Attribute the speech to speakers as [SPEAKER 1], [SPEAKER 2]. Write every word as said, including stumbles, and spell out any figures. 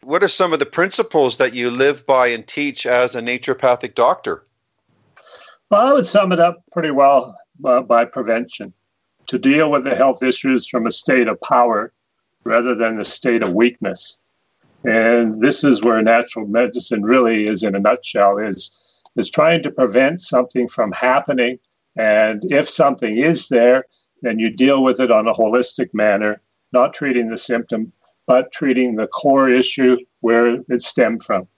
[SPEAKER 1] What are some of the principles that you live by and teach as a naturopathic doctor?
[SPEAKER 2] Well, I would sum it up pretty well uh, by prevention. To deal with the health issues from a state of power rather than a state of weakness. And this is where natural medicine really is in a nutshell, is, is trying to prevent something from happening. And if something is there, then you deal with it on a holistic manner, not treating the symptom, but treating the core issue where it stemmed from.